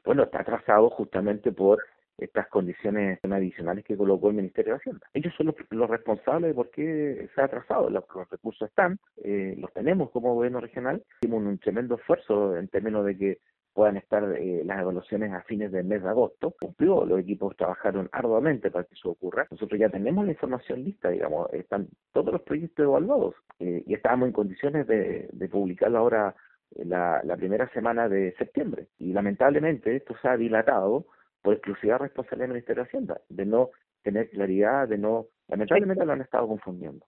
Bueno, está atrasado justamente por estas condiciones adicionales que colocó el Ministerio de Hacienda. Ellos son los responsables de por qué se ha atrasado. Los recursos están, los tenemos como gobierno regional. Hicimos un tremendo esfuerzo en términos de que puedan estar las evaluaciones a fines del mes de agosto. Cumplió, los equipos trabajaron arduamente para que eso ocurra. Nosotros ya tenemos la información lista, digamos, están todos los proyectos evaluados y estábamos en condiciones de publicarlo ahora la primera semana de septiembre. Y lamentablemente esto se ha dilatado por exclusiva responsabilidad del Ministerio de Hacienda, de no tener claridad, lamentablemente lo han estado confundiendo.